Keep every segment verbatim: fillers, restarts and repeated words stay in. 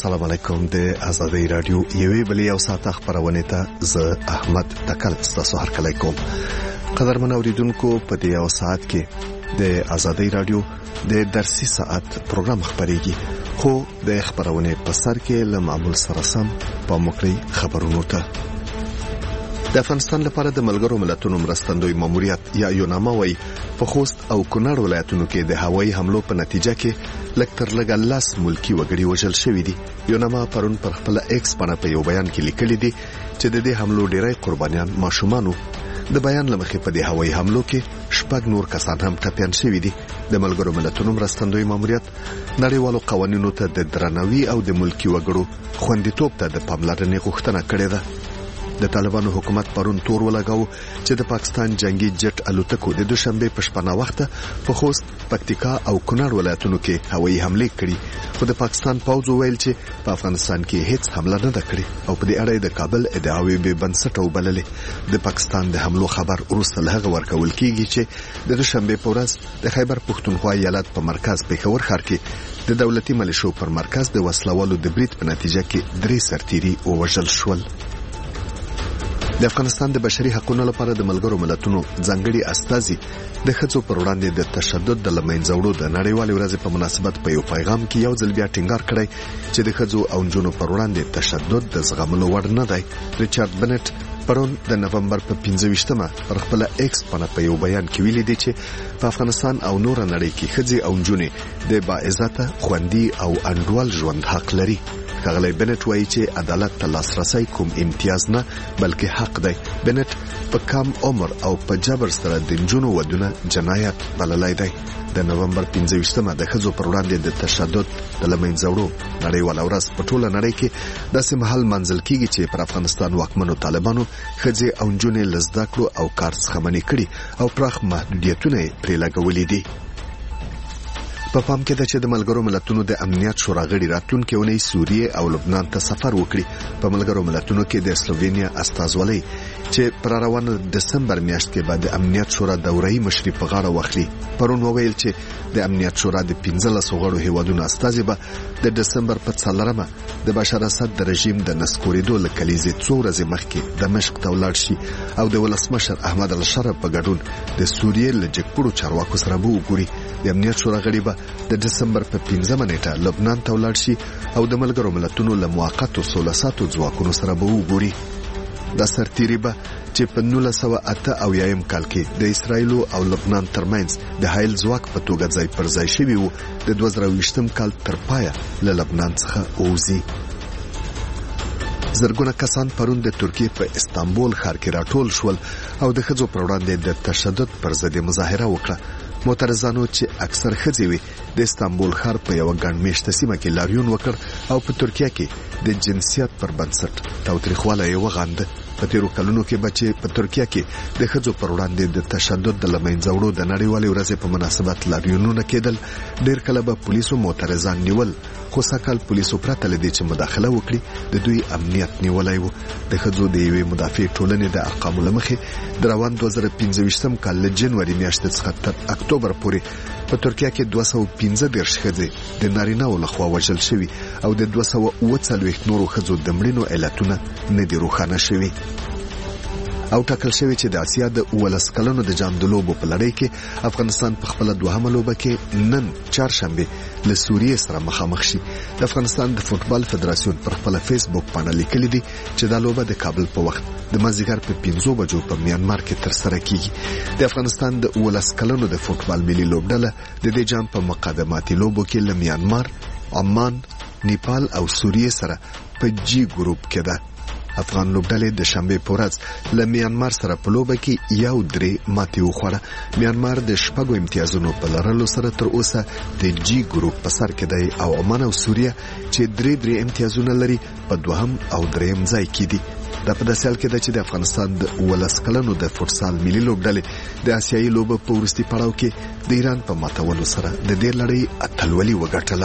السلام علیکم. د آزادۍ رادیو یوې بلې او ساته خبرونه ته زه احمد تکل تاسو هر کله کوم. قدرمن اوریدونکو په دې او ساعت کې د آزادۍ رادیو د درسي ساعت پروګرام خبريږي، خو د خبرونه په سر کې له معمول سره سم په مکري خبرونو ته د افغانستان لپاره د ملګرو ملتونو مرستندوی ماموریت یا یوناما وای په خوست او کونړ ولایتونو کې د هوایي حملو په نتیجه کې لکتر لګ لاس ملکی وګړي وژل شوې دي. یوناما پرون پر خپل ایکس باندې په یو بیان کې لیکلي دي چې د دې حملو ډیری قربانیان ماشومانو. د بیان لمخې په دې هوایي حملو کې شپږ نور کسان هم ټپيان شوي دي. د ملګرو ملتونو مرستندوی ماموریت نړیوالو قوانینو ته د درناوي او د ملکی وګړو خوندیتوب ته د پاملرنې غوښتنه کړې ده. د طالبانو حکومت پرون تور ولګاو چې د پاکستان جنگي جټ الوتکو د دوشنبه په شپه وخت په خوست، پکتیکا او کونړ ولایتونو کې هوایي حمله کړې، خو د پاکستان پوځ ویل چې په افغانستان کې هیڅ حمله نه ده کړې او په دې اړه د کابل ادعاوې به بنسټ وبللې. د پاکستان د حملو خبر وروسته له هغه ورکول کیږي چې د دوشنبه په ورځ د خیبر پښتونخوا ایالت په مرکز پېښور ښار کې د دولتي ملیشو پر مرکز د وسلوالو د برید په نتیجه کې درې سرتیري وژل شول. د افغانستان د بشري حقوقو لپاره د ملګرو ملتونو ځانګړي استازي د ښځو پر وړاندې د تشدد د لمنځوړو د نړیوالې ورځې په مناسبت په یو پیغام کې یو ځل بیا ټینګار کړی چې د ښځو او نجونو پر وړاندې تشدد د زغملو وړ نه دی. ریچارډ بنټ پرون د نومبر په پنځه ویشتمه پر خپل ایکس باندې په یو بیان کې ویلي دی چې په افغانستان او نور نړۍ کې ښځې او نجونې د باعزته، خوندي او انډول ژوند حق لري. ښاغلی بنټ وایي چې عدالت ته لاسرسی کوم امتیاز نه بلکې حق دی. بنټ په کم عمر او په جبر سره د نجونو ودونه جنایت بللی دی. د نومبر پنځه ویشتمه د ښځو پر وړاندې د تشدد د لمنځوړو نړیواله ورځ په ټوله نړۍ کې داسې مهال منځل کیږي چې پر افغانستان واکمنو طالبانو ښځې او نجونې له زده کړو او کار څخه منع کړي او پراخ محدودیتونه یې پرې لګولي دي. په پام کې ده چې د ملګرو ملتونو د امنیت شورا غړي راتلونکي اونۍ سوریه او لبنان ته سفر وکړي. په ملګرو ملتونو کې د سلووینیا استازولۍ چې پر روانه دسمبر میاشت کې بعد امنیت شورا دوره‌ای مشري په غاړه واخلي پرون وویل چې د امنیت شورا د پنځلس غړو هیوادونو استازي به د دسمبر په څلورمه د بشار اسد د رژیم د نسکورېدو له کلیزې څو ورځې مخکې دمشق ته ولاړ شي او د ولسمشر احمد الشرف په ګډون د سوریې له جګپړو چارواکو سره به وګوري. د امنیت شورا غړي به د دسمبر په پنځمه نیټه لبنان ته ولاړ شي او د ملګرو ملتونو له موقتو سولساتو ځواکونو سره به وګوري. د سرتیری به چې په نولس سوه اته اویایم کال کې د اسرایل او لبنان ترمنځ د حایل ځواک په توګه ځای پر ځای شوی وو، د دوه زره ویشتم کال تر پایه له لبنان څخه ووځي. زرګونه کسان پرون د ترکیه په استانبول ښار کې راټول شول او د ښځو پر وړاندې د تشدد پر ضد مظاهره وکړه. معترضانو چې اکثر ښځې وي د استانبول ښار په یو ګڼ میشته سیمه کې لاریون وکړ او په ترکیه کې د جنسیت پر بنسټ تاوتریخوالی یې وغانده. په تیرو کلونو کې بچي په ترکیه کې د ښځو پر وړاندې د تشدد د لمنځوړو د نړیوالې ورځې په مناسبت لاریونونه کېدل. ډېر کله به پولیسو معترضان نیول، خو سکهال پولیسو پرته له دې چې مداخله وکړي د دوی امنیت نیولی و. د ښځو د یوې مدافع ټولنې د ارقامو له مخې د روان دوه زره پنځه ویشتم کال له جنوري میاشتې څخه تر اکتوبر پورې په ترکیه کې دوه سوه پنځه دېرش ښځې د نارینه‌و لخوا وژل شوي او د دوه سوه اووه څلوېښت نورو ښځو د مړینو علتونه نه دي روښانه شوي. او ټاکل شوی چې د اسیا د اوولس کلونو د جام د لوبو په لړۍ کې افغانستان په خپل دوهمه لوبه کې نن چهارشنبه له سوریې سره مخامخ شي. د افغانستان د فوټبال فدراسیون پر خپل فیسبوک باندې لیکلي دي چې دا لوبه د کابل په وخت د مازیګر په پنځو بجو په میانمار کې ترسره کیږي. د افغانستان د اوولس کلونو د فوټبال ملي لوبډله د دې جام په مقدماتي لوبو کې له میانمار، عمان، نیپال او سوریې سره په جی ګروپ کې ده. افغان لوبډلې د شنبه په ورځ له میانمار سره په لوبه کې یو درې ماتې وخوړه. میانمار د شپږو امتیازونو په لرلو سره تر اوسه د جی ګروپ په سر کې دی او عمان او سوریه چې درې درې امتیازونه لري په دوهم او دریم ځای کې دي. دا په داسې حال کې ده چې د افغانستان د اوولس کلنو د فوټسال ملي لوبډلې د آسیایي لوبه په وروستي پړاو کې د ایران په ماتولو سره د دې لړۍ اتلولي وګټله.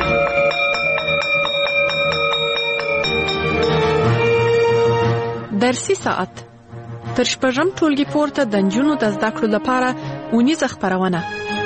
د درسي ساعت تر شپږم ټولګي پورته د نجونو د زده کړو لپاره اونیزه خپرونه.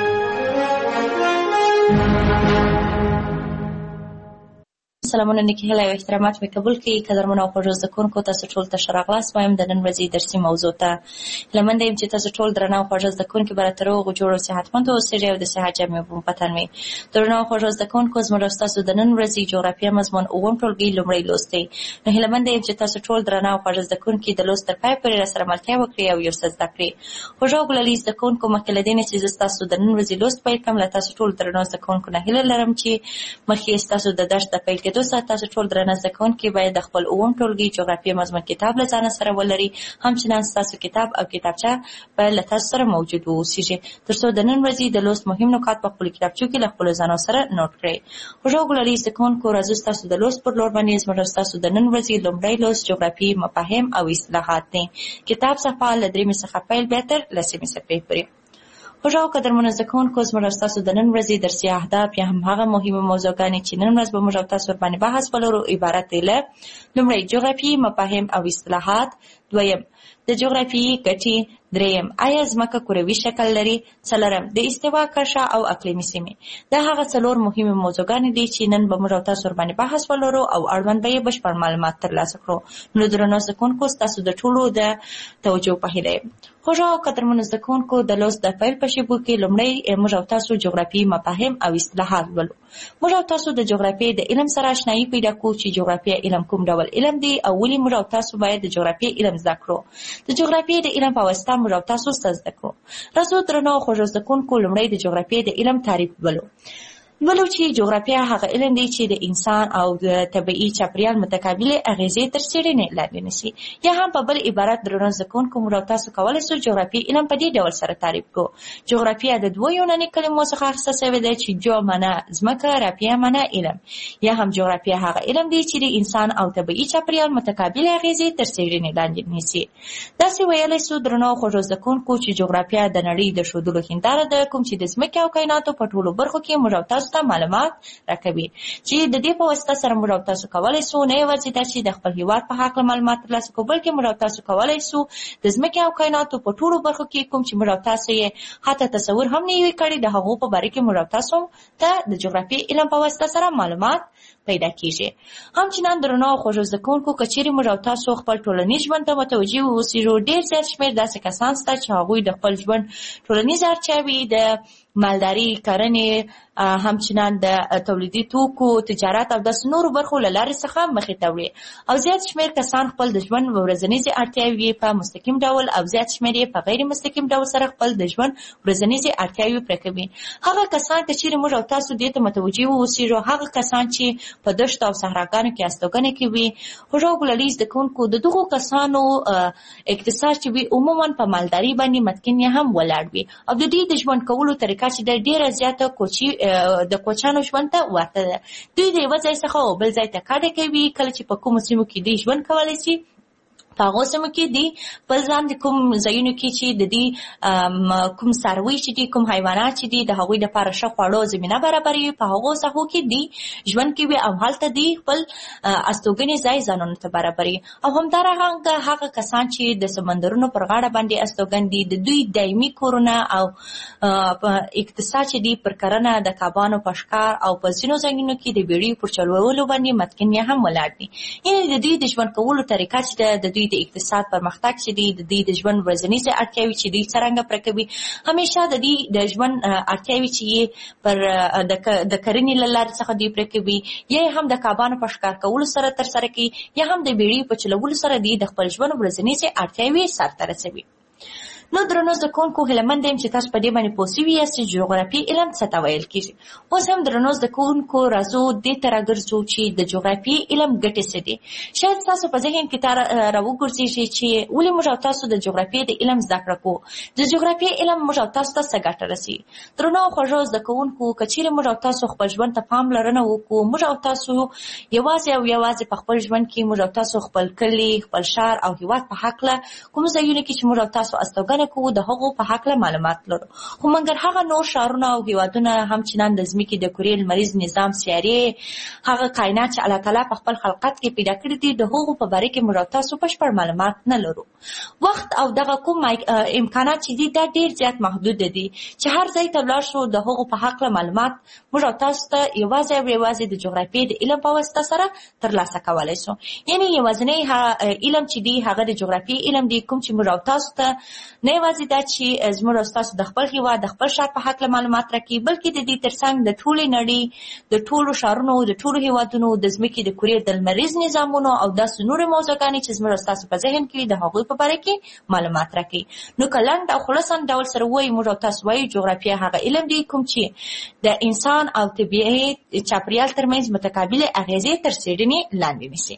سلامونه نیکی هیله او احترامات می قبول کړئ. قدرمنو او خوږو زده کوونکو، تاسو ټول ته ښه راغلاست وایم د نن ورځې درسي موضوع ته. هیله منده یم چې تاسو ټول درنه او خوږو زده کوونکي به راته روغ جوړ او صحتمند اوسئ او د صحت جامې به مو په تن وي. درنه او خوږو زده کوونکو، زموږ او ستاسو د نن ورځې جغرافیه مضمون اووم ټولګي لومړی لوست دی. نو هیله منده یم چې تاسو ټول درنه او خوږو زده کوونکي د لوست تر پای پورې راسره ملتیا وکړئ او یو څه زده کړئ. خوږو ګلالي زده کوونکو، مخکې له دې نه چې زه ستاسو د نن ورځې لوست پیل کړم، له تاسو ټول درنو زده کوونکو نه هیله لرم چې مخکې ستاسو د درس د پیل کېدو سره تاسو ټول درنه زده کوونکي باید د خپل اووم ټولګي جغرافیه مضمون کتاب له ځانه سره ولري. همچنان ستاسو کتاب او کتابچه باید له تاسو سره موجود واوسیږي تر څو د نن ورځې د لوست مهم نکات په خپلو کتابچو کې له خپلو ځانو سره نوټ کړئ. خوږو ګلالي زده کوونکو، راځو ستاسو د لوست پر لور باندې زموږ ستاسو د نن ورځې لومړی لوست جغرافیې مفاهیم او اصطلاحات دی. کتاب صفحه له درېیمې څخه پیل بیا تر لسمې صفحې پورې. خوږو قدرمنو زده کوونکو، زموږ ستاسو د نن ورځې درسي اهداف یا هم هغه مهمه موضوعګانې چې نن ورځ به موږ او تاسو ورباندې بحث ولرو عبارت دی له: لومړی جغرافیې مفاهیم او اصطلاحات، دویم د جغرافیې ګټې، دریم آیا ځمکه کروي شکل لري، څلورم د استوا کرښه او اقلیمي سیمې. دا هغه څلور مهمه موضوعګانې دي چې نن به موږ او تاسو ورباندې بحث ولرو او اړوند به یې بشپړ معلومات ترلاسه کړو. نو درنو زده کوونکو، ستاسو د ټولو د توجه په هیله یم. خوږو قدرمنو زده کوونکو، د لوست د پیل په شیبو کې لومړی موږ او تاسو جغرافیې مفاهیم او اصطلاحات ولولو. موږ او تاسو د جغرافیې د علم سره آشنایي پیدا کوو چې جغرافیه علم کوم ډول علم دی او ولې موږ او تاسو باید د جغرافیې علم زده کړو. د جغرافیې د علم په واسطه موږ او تاسو زده کړو. راځو درنو خوږو زده کوونکو، لومړی د جغرافیې د علم تعریف ولولو. ولو چې جغرافیه هغه علم دی چې د انسان او د طبیعي چاپیریال متقابلې اغیزې تر څېړنې لاندې نیسي. یا هم په بل عبارت درنو زده کوونکو، موږ او تاسو کولی شو جغرافیې علم په دې ډول سره تعریف کړو. جغرافیه د دوو یوناني کلمو څخه اخیسته شوې ده چې جو معنا ځمکه، رافیه معنا علم. یا هم جغرافیه هغه علم دی چې د انسان او طبیعي چاپیریال متقابلې اغیزې تر څېړنې لاندې نیسي. داسې ویلی شو درنو خوږو زده کوونکو چې جغرافیه د نړۍ د ښودلو هنداره ده، کوم چې د ځمکې او کایناتو په ټولو برخو کې موږ او تاسو ته معلومات راکوي، چې د دې په واسطه سره موږ او تاسو کولی شو نه یوازې دا چې د خپل هیواد په هکله معلومات ترلاسه کړو، بلکې موږ او تاسو کولی شو د ځمکې او کایناتو په ټولو برخو کې کوم چې موږ او تاسو یې حتی تصور هم نه وي کړی، د هغو په باره کې موږ او تاسو ته د جغرافیې علم په واسطه سره معلومات پیدا کیږي. همچنان درنو خوږو زده کوونکو، که چیرې موږ او تاسو خپل ټولنیز ژوند ته متوجه واوسو، ډېر زیات شمېر داسې کسان شته چې هغوی د خپل ژوند ټولنیز اړتیاوې د مالداري، کرنې، همچنان د تولیدي توکو، تجارت او داسې نورو برخو له لارې څخه مخې ته وړي. او زیات شمېر کسان خپل د ژوند ورځنیزې اړتیاوې په مستقیم ډول او زیات شمېر یې په غیر مستقیم ډول سره خپل د ژوند ورځنیزې اړتیاوې پوره کوي. هغه کسان که چیرې موږ او تاسو دې ته متوجه واوسو، هغه کسان چې په دښتو او صحراګانو کې استوګنه کوي، خوږو ګلالي زده کوونکو، د دغو کسانو اقتصاد چې وي عموما په مالداري باندې متکن یا هم ولاړ وي او د دې د ژوند کولو طریقه چې د ډیره زیاته کوچي د کوچانو ژوند ته ورته ده. دوی د یوه ځای څخه بل ځای ته کډه کوي. کله چې په کومو سیمو کې دوی ژوند کولی شي، په هغو سیمو کې دي بل ځان د کوم ځایونو کې چې د دې کوم څاروي چې دي، کوم حیوانات چې دي، د هغوی دپاره ښه خواړو زمینه برابروي، په هغو ساحو کې دي ژوند کوي او هلته دي خپل استوګنې ځای ځانونو ته برابروي. او همدارنګه هغه کسان چې د سمندرونو پر غاړه باندې استوګن دي، د دوی دایمي کورونه او اقتصاد چې دي پر کرنه، د کبانو په ښکار او په ځینو ځایونو کې د بیړیو پر چلولو باندې متکن یا هم ولاړ دي. یعنې د دوی د ژوند کولو طریقه چې ده، د دوی د اقتصاد پرمختګ چې دی، د دې د ژوند ورځنیزې اړتیاوې چې دوی څرنګه پوره کوي، همیشه د دې د ژوند اړتیاوې چې یې پر د کرنې له لارې څخه دوی پوره کوي، یا هم د کبانو په ښکار کولو سره ترسره کوي، یا هم د بیړیو په چلولو سره دوی د خپل ژوند ورځنیزې اړتیاوې سرته رسوي. نو درنو زده کوونکو، هیله مند یم چې تاسو په دې باندې پوه شوي یاست چې جغرافیې علم څه ته ویل کېږي. اوس هم درنو زده کوونکو، راځو دې ته راګرځو چې د جغرافیې علم ګټې څه دي. شاید ستاسو په ذهن کې راوګرځېږي چې ولې موږ او تاسو د جغرافیې د علم زده کړه کوو، د جغرافیې علم موږ او تاسو ته څه ګټه رسي. درنو خوږو زده کوونکو، که چیرې موږ او تاسو خپل ژوند ته پاملرنه وکړو، موږ او تاسو یوازې او یوازې په خپل ژوند کې موږ او تاسو خپل کلي، خپل ښار او هېواد په هکله کوم ځایونه کې چې موږ او تاسو استوګنه څېړنه کوو د هغو په هکله معلومات لرو. خو مګر هغه نور ښارونه او هیوادونه هم چې نن د ځمکې د کرې لمریز نظام سیارې هغه کائنات چې الله تعالی په خپل خلقت کې پیدا کړي دي د هغو په باره کې موږ او تاسو بشپړ معلومات نه لرو. وخت او دغه کوم امکانات چې دي دا ډېر زیات محدود دي چې هر ځای ته ولاړ شو د هغو په هکله معلومات موږ او تاسو ته یوازې او یوازې د جغرافیې د علم په واسطه سره ترلاسه کولی شو. یعنې یوازینی علم چې دی هغه د جغرافیې علم دی کوم چې موږ او تاسو ته نه یوازې دا چې زموږ او تاسو د خپل هیواد د خپل ښار په هکله معلومات راکوي بلکې د دې ترڅنګ د ټولې نړۍ د ټولو ښارونو د ټولو هیوادونو د ځمکې د کرې د لمریز نظامونو او داسې نورې موضوعګانې چې زموږ او تاسو په ذهن کې د هغوی په باره کې معلومات راکوي. نو که لنډ او خلاصه ډول سره وایي موږ او تاسو وایي جغرافیه هغه علم دی کوم چې د انسان او طبیعي چاپیریال ترمنځ متقابلې اغیزې تر څېړنې لاندې نیسي.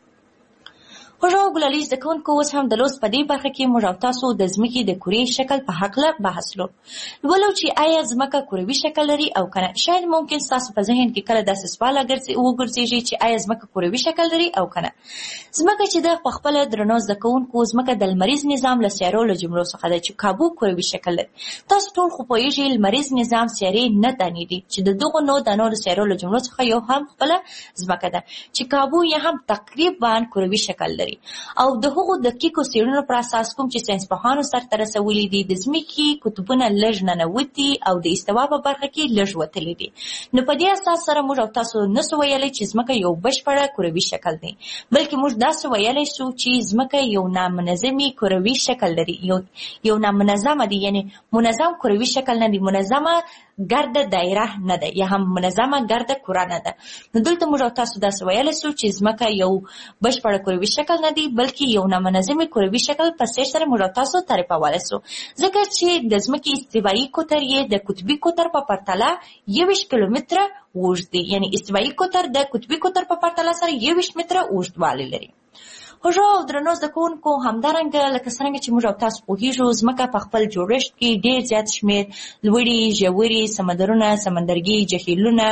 خوږو ګلالي زده کوونکو اوس هم د لوست په دې برخه کې موږ او تاسو د ځمکې د کرې شکل په هکله بحث لرو. ولو چې آیا ځمکه کروي شکل لري او که نه. شاید ممکن ستاسو په ذهن کې کله داسې سوال وګرځېږي چې آیا ځمکه کروي شکل لري او که نه. ځمکه چې ده په خپله درنو زده کوونکو ځمکه د لمریز نظام له سیارو له جملو څخه ده چې کابو کروي شکل لري. تاسو ټول خو پوهېږئ لمریز نظام سیارې نه دانې دي چې د دغو نو دانو د سیارو له جملو څخه یو هم خپله ځمکه ده چې کابو یې هم تقریبا کروي شکل لري. او د هغو دقیقو څېړنو پر اساس کوم چې ساینسپوهانو سرته رسولي دي د ځمکې قطبونه لږ ننوتي او د استوا په برخه کې لږ وتلي دي. نو په دې اساس سره موږ او تاسو نسو ویلی چې ځمکه یو بشپړه کروي شکل دی بلکې موږ داسې ویلی شو چې ځمکه یو نامنظمي کروي شکل لري. یو یو نامنظمه دی یعنی منظم کروي شکل نه دی منظمه ګرده دایره نه ده یا هم منظمه ګرده کره نه ده. نو دلته موږ او تاسو داسې ویلی شو چې ځمکه یو بشپړه کروي شکل نه دی بلکې یو نامنظمي کروي شکل په څېر سره موږ او تاسو تعریفولی سو ځکه چې د ځمکې استوایي قطر یې د قطبي قطر په پرتله یوویشت کیلومتره اوږد دی. یعنی استوایي قطر د قطبي قطر په پرتله سره یوویشت متره اوږدوالی لري. خوږو او درنو زده کوونکو همدارنګه لکه څرنګه چې موږ او تاسو پوهېږو ځمکه په خپل جوړښت کې ډېر زیات شمېر لوړې ژورې سمندرونه سمندرګي جهیلونه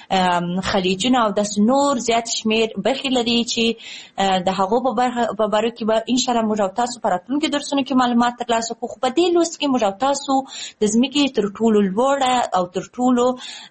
خلیجونه او داسې نور زیات شمېر برخې لري چې د هغو په باره کې به انشاءالله موږ او تاسو په راتلونکي درسونو کې معلومات ترلاسه کړو. خو په دې لوست کې موږ او تاسو د ځمکې تر ټولو لوړه او تر ټولو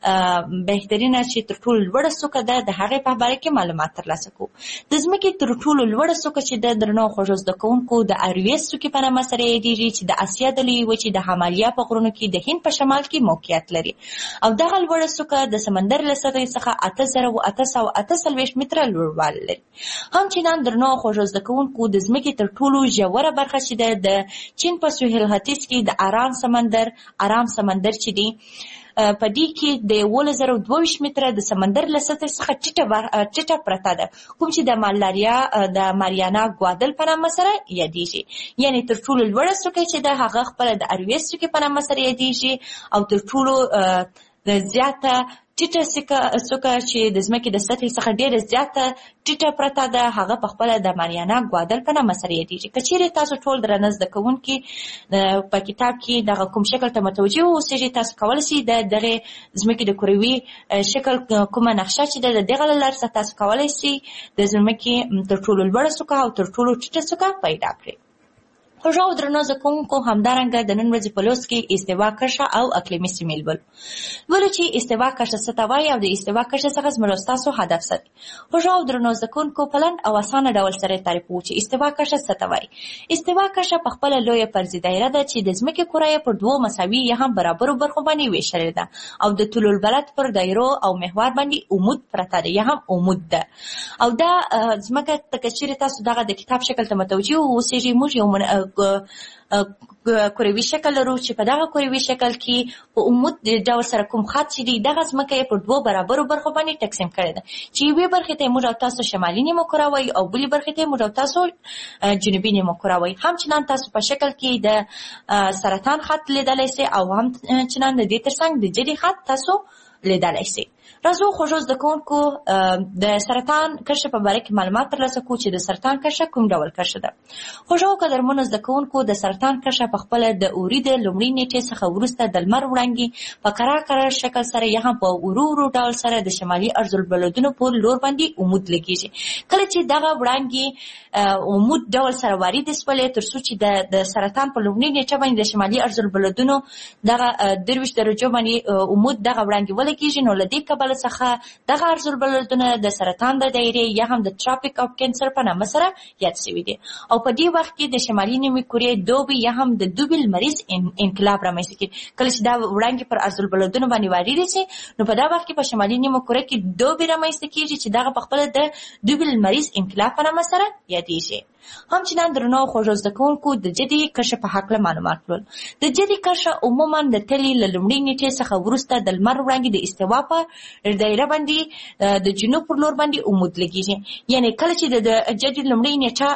بهترینه چې تر ټولو لوړه څوکه ده د هغې په باره کې معلومات ترلاسه کړو. د ځمکې تر ټولو لوړه څوکه چې د درنو خوږو زده کوونکو د ارویس څوکې په نامه سره یادېږي چې د اسیا د لویې وچې د همالیا په غرونو کې د هند په شمال کې موقعیت لري. او دغه لوړه څوکه د سمندر له سطحې څخه اته زره اته سوه اته څلوېښت متره لوړوالی لري. همچنان درنو خوږو زده کوونکو د ځمکې تر ټولو ژوره برخه چې ده د چین په سویل ختیځ کې د ارام سمندر ارام سمندر چې دی په دې کې د یولس زره دوه ویشت متره د سمندر له سطحې څخه ټیټه پرته ده کوم چې د مالاریا د ماریانا ګوادل په نامه سره یادېږي. یعنې تر ټولو لوړه څوکه چې ده هغه خپله د ارویس څوکې په نامه سره یادېږي او تر ټولو زیاته ټیټه څوکه چې د ځمکې د سطحې څخه ډېره زیاته ټیټه پرته ده هغه په خپله د ماریانا ګوادل په نامه سره یادېږي. که چیرې تاسو ټول درنه زده کوونکي په کتاب کې دغه کوم شکل ته متوجه اوسېږئ تاسو کولی شئ د دغې ځمکې د کروي شکل کومه نقشه چې ده د دغه له لارې څخه تاسو کولی شئ د ځمکې تر ټولو لوړه څوکه او تر ټولو ټیټه څوکه پیدا کړئ. خوږو او درنو زده کوونکو همدارنګه د نن ورځې په لوست کې استوا کرښه او اقلیمي سیمې لولو. ولو چې استوا کرښه څه ته وایي او د استوا کرښه څخه زموږ او ستاسو هدف څه دی. خوږو او درنو زده کوونکو په لنډ او اسانه ډول سره یې تعریفوو چې استوا کرښه څه ته وایي. استوا کرښه په خپله لویه فرضي دایره ده چې د ځمکې کره یې پر دوو مساوي یا هم برابرو برخو باندې ویشلې ده او د طول البلد پر دایرو او محور باندې عمود پرته ده یا هم عمود ده. او دا ځمکه که چیرې تاسو دغه د کتاب شکل ته متوجه اوسېږئ موږ یو کروي شکل لرو چې په دغه کروي شکل کې په عمود ډول سره کوم خط چې دی دغه ځمکه یې پر دوو برابرو برخو باندې تقسیم کړې ده چې یوې برخې ته موږ او تاسو شمالي نیمه کره وایي او بلې برخې ته موږ او تاسو جنوبي نیمه کره وایي. همچنان تاسو په شکل کې د سرطان خط لیدلی سئ او همچنان د دې ترڅنګ د جدي خط تاسو لیدلی سئ. راځو خوږو زده کوونکو د سرطان کرښې په باره کې معلومات ترلاسه کړو چې د سرطان کرښه کوم ډول کرښه ده. خوږو قدرمنو زده کوونکو د سرطان سرطان کرښه په خپله د اوري د لومړۍ نیټې څخه وروسته د لمر وړانګې په کرار کرار شکل سره یا هم په ورو ورو ډول سره د شمالي ارضالبلدونو په لور باندې عمود لګیږي. کله چې دغه وړانګې عمود ډول سره وارد شولې تر څو چې د د سرطان په لومړۍ نیټه باندې د شمالي ارضالبلدونو دغه درویشت درجو باندې عمود دغه وړانګې ولګیږي، نو له دې کبله څخه دغه ارضالبلدونه د سرطان د دایرې یا هم د ټراپیک اف کینسر په نامه سره یاد شوي دي. او په دې وخت کې د شمالي نیمې کورې دوبي یا هم د دوبي لمریز انقلاب رامنځته کېږي. کله چې دا وړانګې پر ارضالبلدونو باندې وارد شي نو په دا وخت کې په شمالي نیمه کورې کې دوبي رامنځته کېږي چې دغه په خپله د دوبي لمریز انقلاب په نامه سره یادېږي. همچنان درنو خوږو زده کوونکو د جدي کرښې په هکله معلومات کړل. د جدي کرښه عموما د تلې له لومړۍ نیټې څخه وروسته د لمر وړانګې د استوا په دایره باندې د جنوب پر لور باندې عمود لګیږي. یعنی کله چې د جدي لومړۍ نیټه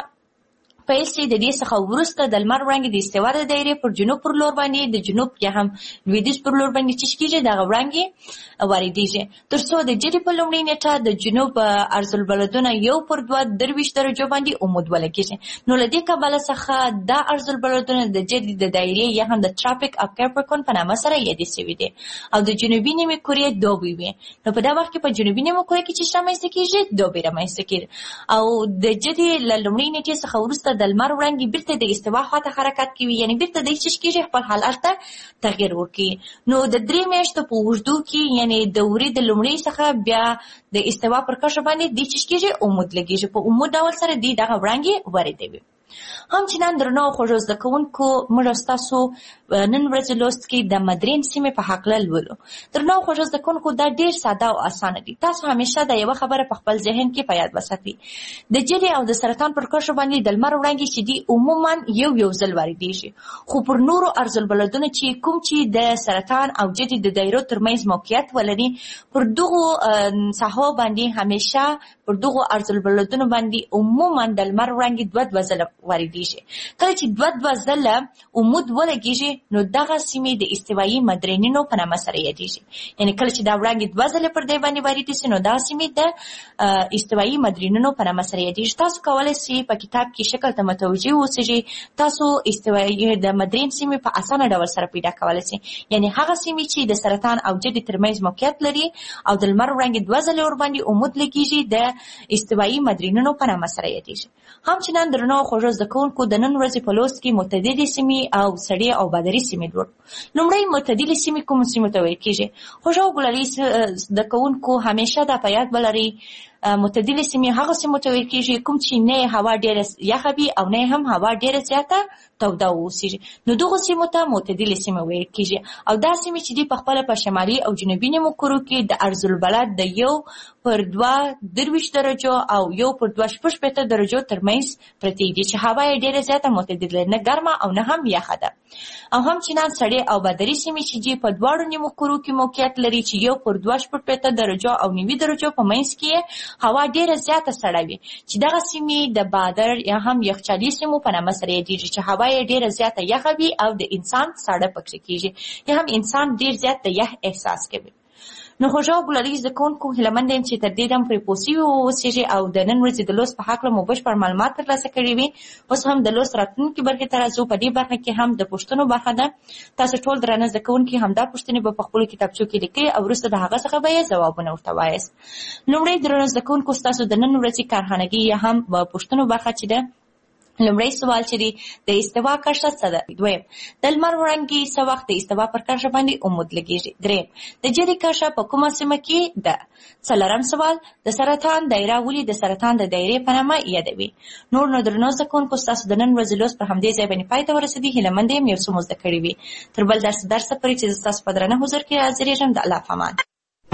پیل شي د دې څخه وروسته د لمر وړانګې د استوا د دایرې پر جنوب پر لور باندې د جنوب یا هم لویدیځ پر لور باندې چې کېږي دغه وړانګې واردېږي تر څو د جدي په لومړۍ نیټه د جنوب ارضالبلدونه یو پر دوه درویشت درجو باندې عمود ولګیږي. نو له دې کبله څخه دا ارضالبلدونه د جدي د دایرې یا هم د ټراپیک اف کیپریکون په نامه سره یادې شوي دي او د جنوبي نیمې کورې دوبي وي. نو په دا وخت کې په جنوبي نیمه کورې کې چې رامنځته کېږي دوبي رامنځته کېږي او د جدي له لومړۍ نیټې څخه وروسته د لمر وړانګې بیرته د استوا خواته حرکت کوي، یعنی بیرته د چې کېږي خپل حالت ته تغیر ورکړي. نو د درې میاشتو په اوږدو کې یعنی د اوري د لومړۍ څخه بیا د استوا پر کرښه باندې د چې کېږي عمود لګیږي، په عمود ډول سره دی دغه وړانګې واردوي. همچنان درنو خوږو زده کوونکو موږ ستاسو نن ورځې لوست کې د مدرین سیمې په هکله لولو. درنو خوږو زده کوونکو دا ډېر ساده او اسانه دي. تاسو همیشه دا یوه خبره په خپل ذهن کې په یاد وساتئ. د جدي او د سرطان پر کرښو باندې د لمر وړانګې چې دي عموما یو یو ځل واردېږي، خو پر نورو ارضالبلدونو چې کوم چې د سرطان او جدي د دایرو ترمنځ موقعیت ولري پر دغو ساحو باندې همیشه پر دغو ارضالبلدونو باندې عموما د لمر وړانګې دوه دوه ځله واردېږي. کله چې دوه دوه ځله عمود ولګېږي نو دغه سیمې د استوایي مدرینونو په نامه سره یادېږي. یعنې کله چې دا وړانګې دوه ځله پر دې باندې واردې شي نو دا سیمې د استوایي مدرینونو په نامه سره یادېږي. تاسو کولی شئ په کتاب کې شکل ته متوجه اوسئ، تاسو استوایي د مدرین سیمې په اسانه ډول سره پیدا کولی شئ. یعنې هغه سیمې چې د سرطان او جدي ترمنځ موقعیت لري او د لمر وړانګې دوه ځله ورباندې عمود لګېږي د استوایي مدرینونو په نامه سره یادېږي. همچنان درنو خوږو زده کوونکو د نن ورځې په لوست کې معتدلې سیمې او سړې او بادري سیمې لولو. لومړی معتدلې سیمې کومو سیمو ته ویل کېږي؟ خوږو ګلالي زده کوونکو همیشه دا په یاد ولرئ معتدلې سیمې هغه سیمو ته ویل کېږي کوم چې نه هوا ډېره یخه وي او نه هم هوا ډېره زیاته توده واوسېږي، نو دغو سیمو ته معتدلې سیمې ویل کېږي. او دا سیمې چې دي په خپله په شمالي او جنوبي نیمو کورو کې د ارضالبلد د یو پر دوه درویشت درجو او یو پر دوه شپږ شپېته درجو ترمنځ پرتې دي چې هوا یې ډېره زیاته معتدله، نه ګرمه او نه هم یخه ده. او همچنان سړې او بادري سیمې چې دي په دواړو نیمو کورو کې موقعیت لري چې یو پر دوه شپږ شپېته درجو او نوي درجو په منځ کې هوا ډېره زیاته سړه وي چې دغه سیمې د بادر یا هم یخچالي سیمو په نامه سره یادېږي چې هوا یې ډېره زیاته یخه وي او د انسان ساړه پکې کېږي یا هم انسان ډېر زیات د یخ احساس کوي. نو خوږو ګلالي زده کوونکو هیله چې تر دې دم پرې پوه شوي واوسېږئ او د نن ورځې د لوست په هکله مو بشپړ معلومات ترلاسه کړي وي. اوس هم د لوست راتلونکي برخې ته راځو. په دې برخه کې هم د پوښتنو برخه ده. تاسو ټول درانه زده کوونکي همدا پوښتنې به په خپلو کتابچو کې لیکئ او وروسته د هغه څخه به یې ځوابونه ورته وایاست. لومړی درانه زده کوونکو ستاسو د نن ورځې کارخانګي یا هم پوښتنو برخه چې ده لومړی سوال چې دی د استوا کرښه څه ده؟ دویم د لمر وړانګې څه وخت د استوا پر کرښه باندې عمود لګېږي؟ دریم د جدي کرښه په کومه سیمه کې ده؟ څلورم سوال د سرطان دایره ولې د سرطان د دایرې په نامه یادوي؟ نور نو درنو زده کوونکو ستاسو د نن ورځې لوست پر همدې ځای باندې پای ته ورسېدي. هیله مند یم یو څه مو زده کړي وي. تر بل درس درسه پورې چې زه ستاسو په درانه حضور کې حاضرېږم. د الله په امان.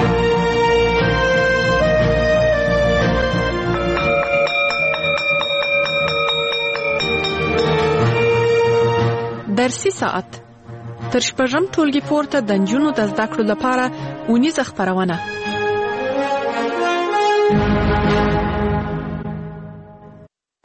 درسي ساعت تر شپږم ټولګي پورته د نجونو د زده کړو لپاره اونیزه خپرونه.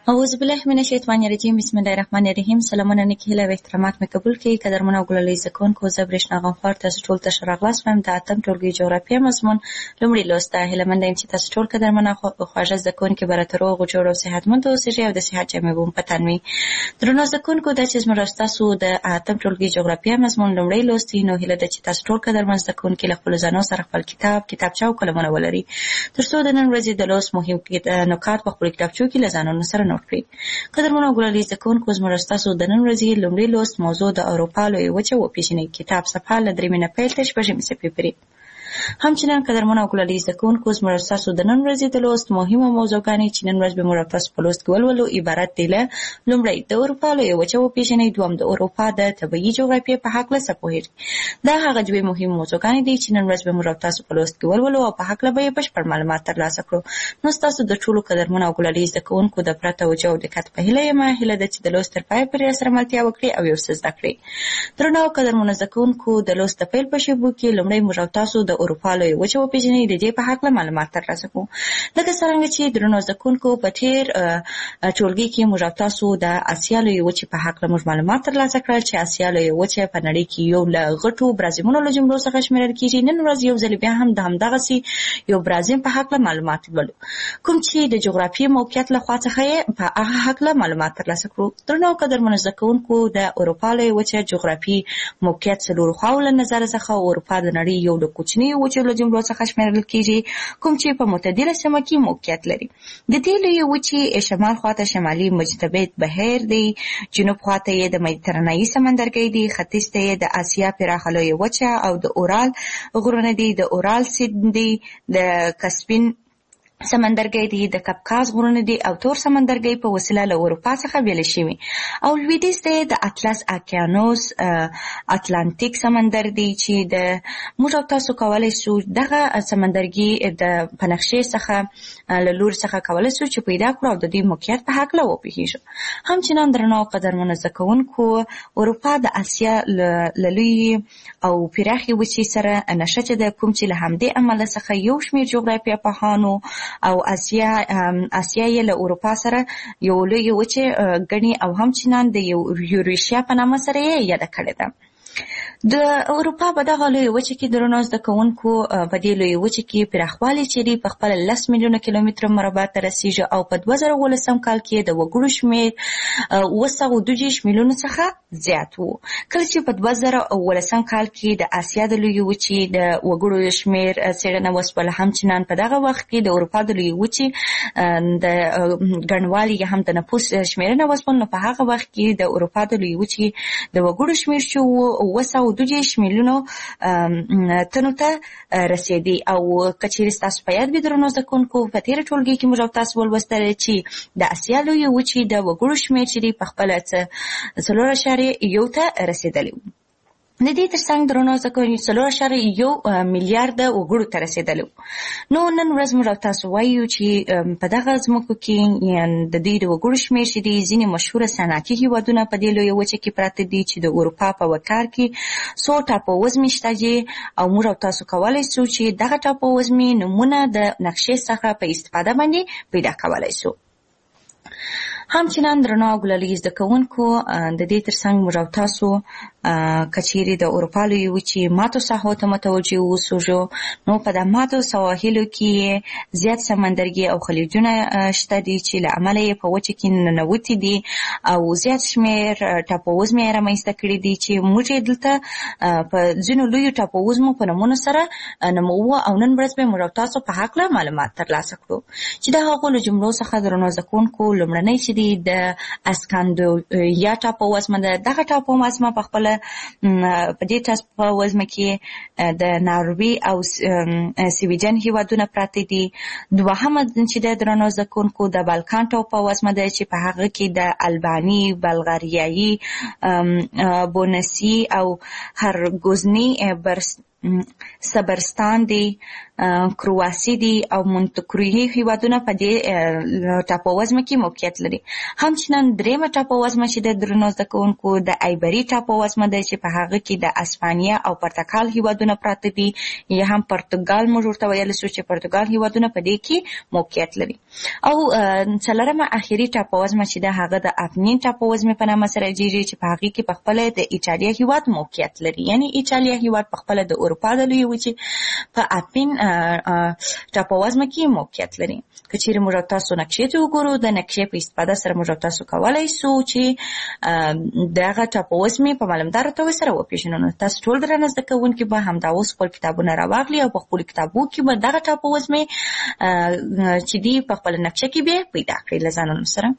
اعوذ بالله من الشیطان الرجیم. بسم الله الرحمن الرحیم. سلامونه نیک هیله او احترامات مې قبول کړئ. قدرمن او ګلالي زکونکو زه برېښنا غمخوار تاسو ټول ته ښه راغلاست وایم. د اتم ټولګي جغرافیه مضمون لومړی لوست ده. هیله منده یم چې تاسو ټول قدرمنه خواږه زکونکي به راته روغ جوړ او صحتمند اوسئ او د صحت جامې به مو په تن وي. درنو زکونکو دا چې زموږ ستاسو د اتم ټولګي جغرافیه مضمون لومړی لوست دی، نو هیله ده چې تاسو ټول قدرمن زکونکي له خپلو ځانو سره خپل کتاب کتابچه او قلمونه ولري تر څو د نن ورځې د لوست مهم نکات په خپلو کتابچو کې له ځانونو سره نوټ کړئ. قدرمنو او ګلالي زکونکو زموږ ستاسو د نن ورځې لومړی لوست موضوع د اروپا لویه وچه وپېژنئ. کتاب صفحه له درېیمې نه پیل ته شپږمې صفحې پورې. همچنان قدرمنو او ګلالي زکونکو زموږ ستاسو د نن ورځې د لوست مهمه موضوعګانې چې نن ورځ به موږ تاسو په لوست کې ولولو عبارت دي له لومړی د اروپا لویه وچه وپېژنئ، دوم د اروپا د طبیعي جغرافیې په هکله څه پوهېږئ. دا هغه دوې مهمې موضوعګانې دي چې نن ورځ به موږ تاسو په لوست کې ولولو او په هکله به یې بشپړ معلومات ترلاسه کړو. نو ستاسو د ټولو قدرمنو او ګلالي زکونکو د پوره توجه او دقت په هیله یم. هیله ده چې د لوست تر پایه پورې راسره ملتیا وکړئ او یو څه زده کړئ. درنو او قدرمنو زکونکو د لوست د پیل په شیبو کې لومړی موږ تاسو د اروپا لویه وچه وپېژنئ د دې په هکله معلومات ترلاسه کړو. لکه څرنګه چې درنو زکونکو په تېر ټولګي کې موږ تاسو د اسیا لویې وچې په هکله موږ معلومات ترلاسه کړل چې اسیا لویه وچه په نړۍ کې یو له غټو برازیمونو له جملو څخه شمېرل کېږي. نن ورځ یو ځل بیا هم د همدغسې یو برازیم په هکله معلومات لولو، کوم چې د جغرافیې موقعیت له خوا څخه یې په هغه هکله معلومات ترلاسه کړو. درنو قدرمنو زکونکو د اروپا لویه وچه جغرافي موقعیت څلورو خواو له نظره څخه اروپا د نړۍ یو له کوچنیو وچو له جملو څخه شمېرل کېږي، کوم چې په معتدله سیمه کې موقعیت لري. د دې لویې وچې شمال خواته شمالي مجتبط بحیر دی، جنوب خواته یې د مدیترانه‌ایي سمندرګی دی، ختیځ ته یې د اسیا پراخه لویه وچه او د اورال غرونه دي، د اورال سیند دی، د کسپین سمندرګی دی، د کپکاز غرونه دي او تور سمندرګی په وسیله له اروپا څخه بیل شوي، او لویدیځ ته د اطلس اقیانوس اتلانتیک سمندر دی چې د موږ او تاسو کولی شو دغه سمندرګي د په نقشې څخه له لوري څخه کولی شو چې پیدا کړو او د دې موقعیت په هکله وپوهېږو. همچنان درنو قدرمنو زکونکو اروپا د اسیا له لویې او پراخې وچې سره نښته ده، کوم چې له همدې امله څخه یو شمېر جغرافیه پوهانو او اسیا اسیا یې له اروپا سره یو لویه وچه ګڼي او همچنان د یوریشیا په نامه سره یې یاده کړې ده. د اروپا په دغه لویه وچه کې درنو زده کوونکو په دې لویه وچه کې پراخوالی چې دی په خپله لس میلیونه کیلومتره مربع ته رسیږي او په دوه زره اوولسم کال کې د وګړو شمېر اوه سوه دوه دېرش میلیونو څخه زیات و. کله چې په دوه زره اوولسم کال کې د اسیا د لویې وچې د وګړو شمېر څېړنه وسوله، همچنان په دغه وخت کې د اروپا د لویې وچې د ګڼوالي یا هم د نفوس شمېرنه وسوله، نو په هغه وخت کې د اروپا د لویې وچې د وګړو شمېر چې و اوه سوه دوه دېرش میلیونو تنو ته رسېدی. او که چېرې ستاسو په یاد وي درنو زده کوونکو په تېره ټولګي کې موږ او تاسو ولوستل چې د اسیا لویې وچې د وګړو شمېر چې دی په خپله څلور اعشاریه یو ته رسېدلی و. د دې ترڅنګ درنو زده کوونکو څلور اعشاریه یو میلیارده وګړو ته رسېدلی و. نو نن ورځ موږ او تاسو وایو چې په دغه ځمکو کې د دوی د وګړو شمېر چې دی ځینې مشهوره صنعتي هېوادونه په دې لویه وچه کې پراته دي چې د اروپا په وکار کې څو ټاپووزمې شته دي او موږ او تاسو کولی شو چې دغه ټاپووزمې نومونه د نقشې څخه په استفاده باندې پیدا کولی شو. همچنان درنو او ګلالي زده کوونکو د دې ترڅنګ موږ او تاسو که چیرې د اروپا لویې وچې ماتو ساحو ته متوجه اوسو، نو په د ماتو سواحلو کې زیات سمندرګي او خلیجونه شته دي چې له امله یې په وچه کې ننوتي دي او زیات شمېر ټاپووزمې یې رامنځته کړي دي چې موږ یې دلته په ځینو لویو ټاپووزمو په نومونو سره نوموو او نن ورځ به موږ او تاسو په هکله معلومات ترلاسه کړو چې د هغو له جملو څخه درنو زده کوونکو لومړنی چې دی د اسکاندریا ټاپووزمه ده. دغه ټاپووزمه په خپله په دې ټاپووزمه کې د ناروې او سویډن هېوادونه پراته دي. دوهمه چې د درنو زده کوونکو د بالکان ټاپووزمه ده چې په هغه کې د الباني، بلغاریایي، بونسي او هرګوزني صبرستان دی، کرواسی دی او مونتکرویي هیوادونه په دې ټاپووزمه کې موقعیت لري. همچنان دریمه ټاپووزمه چې د درنو زده کوونکو د ایبري ټاپووزمه ده چې په هغه کې د اسپانیا او پرتګال هیوادونه پراته دي، یا هم پرتګال موږ ورته ویلی شو چې پرتګال هیوادونه په دې کې موقعیت لري. او څلورمه اخري ټاپووزمه چې ده هغه د اپنین ټاپووزمې په نامه سره یادېږي چې په هغې کې په خپله د ایټالیا هیواد موقعیت لري. یعنې ایټالیا هیواد په خپله د اروپا د لویې وچې په اپین ټاپووزمه کې موقعیت لري. که چیرې موږ تاسو نقشې ته وګورو، د نقشې په استفاده سره موږ تاسو کولی سو چې دغه ټاپووزمې په معلومداره توګه سره وپېژنو. نو تاسو ټول درانه زده کوونکي به همدا اوس خپل کتابونه راواخلي او په خپلو کتابو کې به دغه ټاپووزمې چې دي په خپله نقشه کې به پیدا کړئ له ځانونو سره.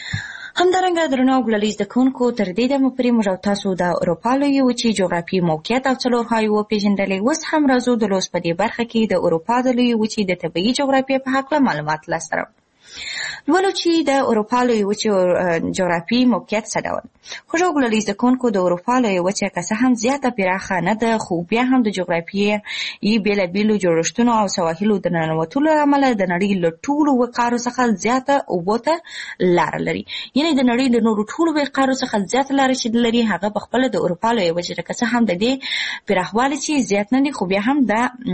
همدارنګه درنو ګلالي زده کوونکو، تر دې دمه پورې موږ تاسو د اروپا لویې وچې جغرافیې موقعیت او څلورخوایي وپېژندلې. اوس هم راځو د لوست په دې برخه کې د اروپا د لویې وچې د طبیعي جغرافیې په هکله معلومات لاسته راوړو. لولو چې د اروپا لویې وچې جغرافیې موقعیت څه ډول. خوږو ګلالي زده کوونکو، د اروپا لویې وچه که څه هم زیاته پراخه نه ده، خو بیا هم د جغرافیې بېلابېلو جوړښتونو او سواحلو د ننوتلو له امله د نړۍ له ټولو وقارو څخه زیاته اوبو ته لاره لري. یعنې د نړۍ له نورو ټولو وقارو څخه زیاته لاره چې لري هغه په خپله د اروپا لویې وچې ده. که څه هم د دې پراخوالی چې زیات نه دي، خو بیا هم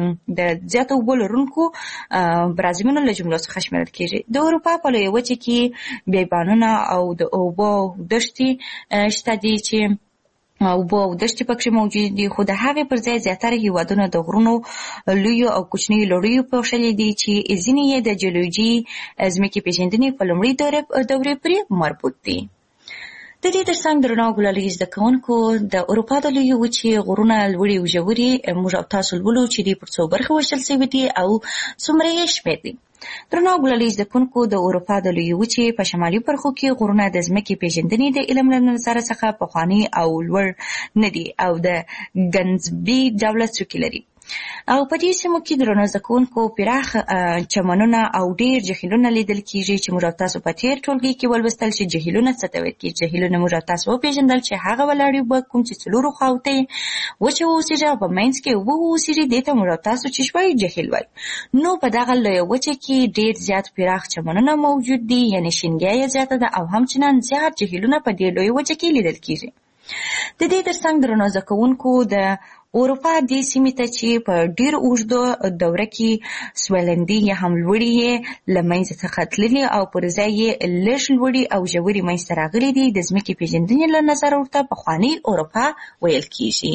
د زیاته اوبو لرونکو برازیلونو له جملو څخه شمیرل کېږي. د اروپا په لویې وچې کې بیابانونه او د اوبو دښتې شته دي چې اوبه او دښتې پکې موجود دي، خو د هغې پر ځای زیاتره هیوادونه د غرونو لویو او کوچنیو لړیو پوښلي دي چې ځینې یې د جیولوژي ځمکې پېژندنې په لومړۍ دورې پورې مربوط دي. د دې ترڅنګ درنو ګلالي زده کوونکو، د اروپا د لویې وچې غرونه لوړې او ژورې موږ او تاسو لولو چې دوی پر څو برخې ویشل شوي دي او څومره یې شمېر دي. درنو ګلالي زده کوونکو، د اروپا د لویې وچې په شمالي برخو کې غرونه د ځمکې پېژندنې د علم له نظره څخه پخواني او لوړ نه دي او د ګنزبي ډوله څوکې لري. او په دې سیمو کې درنو زده کوونکو پراخ چمنونه او ډېر جهیلونه لیدل کېږي چې موږ تاسو په تېر ټولګي کې ولوستل چې جهیلونه څه ته ویل کېږي. جهیلونه موږ تاسو وپېژندل چې هغه ولاړې اوبه کوم چې څلورو خواوو ته وچه واوسېږي او په منځ کې اوبه واوسېږي، دې ته موږ تاسو چې شوی جهیل وایي. نو په دغه لویه وچه کې ډېر زیات پراخ چمنونه موجود دي، یعنې شینګیا یې زیاته ده او همچنان زیات جهیلونه په دې لویه وچه کې لیدل کېږي. د دې ترڅنګ درنو زده کوونکو، د اروپا دې سیمې ته چې په ډېر اوږده دوره کې سویلندي یا هم لوړې یې له منځه څخه تللي او پر ځای یې لږ لوړې او ژورې منځته راغلي دي، د ځمکې پېژندنې له نظره ورته پخوانۍ اروپا ویل کېږي.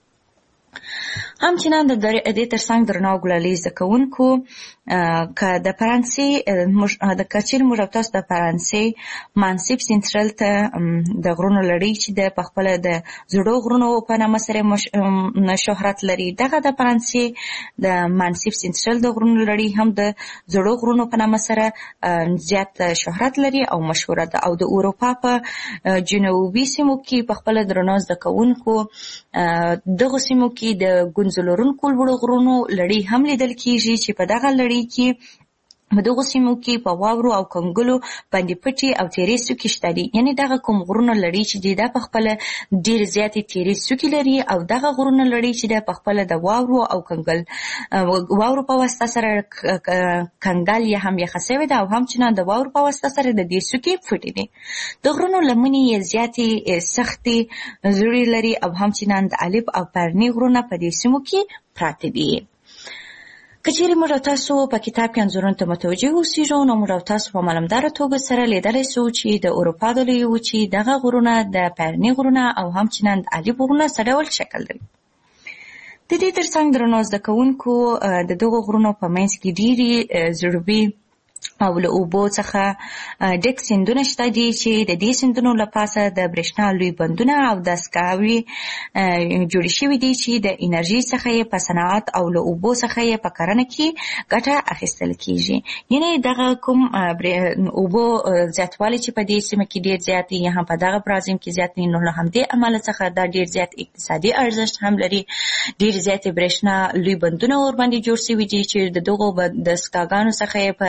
همچنان د دې ترڅنګ درنو ګلالي زده کوونکو، که د فرانسې د کچیر موږ تاسو د فرانسې مانسیف سینټرل ته د غرونو لړۍ چې د پخپله د زړو غرونو په نامه سره شهرت لري، دغه د فرانسې د مانسیف سینټرل د غرونو لړۍ هم د زړو غرونو په نامه سره زیات شهرت لري او مشهوره ده. او د اروپا په جنوبي سیمو کې پخپله درنو زده کوونکو دغه سیمو کې د ګونځو لرونکو لوړو غرونو لړۍ هم لیدل کېږي چې په دغه لړۍ کې په دغو سیمو کې په واورو او کنګلو باندې پټې او تیرې څوکې شته دي. یعنې دغه کوم غرونه لړۍ چې دی دا پخپله ډېرې زیاتې تیرې څوکې لري او دغه غرونه لړۍ چې دی پخپله د واورو او کنګل واورو په واسطه سره کنګل یا هم یخه سوې ده او همچنان د واورو په واسطه سره د دې څوکې پټې دي. د غرونو لمنې یې زیاتې سختې زړې لري او همچنان د الپ او پرني غرونه په دې سیمو کې پراته دي. که چیرې موږ تاسو په کتاب کې انځورونو ته متوجه اوسېږو، نو موږ تاسو په معلومداره توګه سره لیدلی سو چې د اروپا د لویې وچې دغه غرونه د پرني غرونه او همچنان د الپ غرونه څه ډول شکل لري. د دې ترڅنګ درنو زده کوونکو، د دغو غرونو په منځ کې ډېرې زړوبې او له اوبو څخه ډک سیندونه شته دي چې د دې سیندونو له پاسه د برېښنا لوی بندونه او دستګاوې جوړې شوي دي چې د انرژي څخه یې په صنعت او له اوبو څخه یې په کرنه کې ګټه اخیستل کېږي. یعنې دغه کوم اوبو زیاتوالی چې په دې سیمه کې ډېر زیات دي یا هم په دغه برازیم کې زیات دي، نو له همدې امله څخه دا ډېر زیات اقتصادي ارزښت هم لري. ډېر زیاتې برېښنا لوی بندونه ورباندې جوړ شوي دي چې د دغو دستګاګانو څخه یې په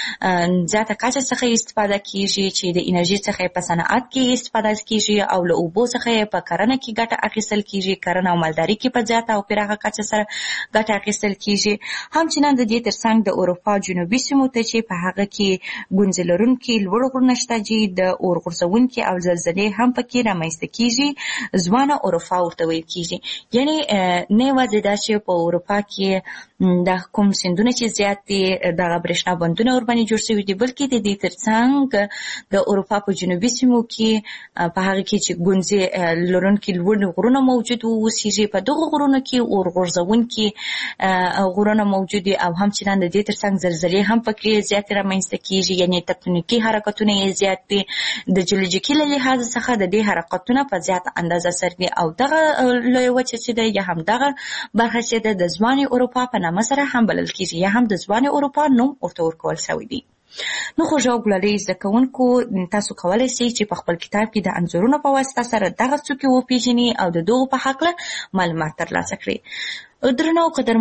زیاته کچه څخه استفاده کیږي چې د انرژي څخه په صنعت کې استفاده کیږي او له اوبو څخه په کرنه کې ګټه اخیستل کیږي، کرنه او مالداري کې په زیاته او پراخه کچه سره ګټه اخیستل کیږي. همچنان د دې ترڅنګ د اروپا جنوبي سیمو ته چې په هغه کې ګونځې لرونکي لوړ غرونه شته چې د اور غورځونکي او زلزلې هم پکې رامنځته کیږي، ځوانه اروپا ورته ویل کیږي. یعنی نه یوازې دا چې په اروپا کې د کوم سیندونه چې زیات دي دغه برېښنا بندونه ورباندې جوړ شوي دي، بلکې د دې ترڅنګ د اروپا په جنوبي سیمو کې په هغه کې چې ګونځې لرونکي لوړ غرونه موجود اوسېږي، په دغو غرونو کې اور غورځونکي غرونه موجود دي او همچنان د دې ترڅنګ زلزلې هم پکې زیاتې رامنځته کیږي. یعنی تکتونیکي حرکتونه یې زیات دي، د جیولوژیکي له لحاظ څخه د دې حرکتونه په زیات اندازه سره دي او دغه لویه وچه چې ده یا هم دغه برخه چې ده د ځوانې اروپا په نامه سره هم بلل کیږي یا هم د ځوانې اروپا نوم ورته ورکول شوی دی. نو خو ژو ګلالۍ زده کوونکو تاسو کولی شئ چې په خپل کتاب کې د انځورونو په واسطه سره دغه څوکې وپېژنئ او د دغو په هکله معلومات ترلاسه کړئ. درنو قدر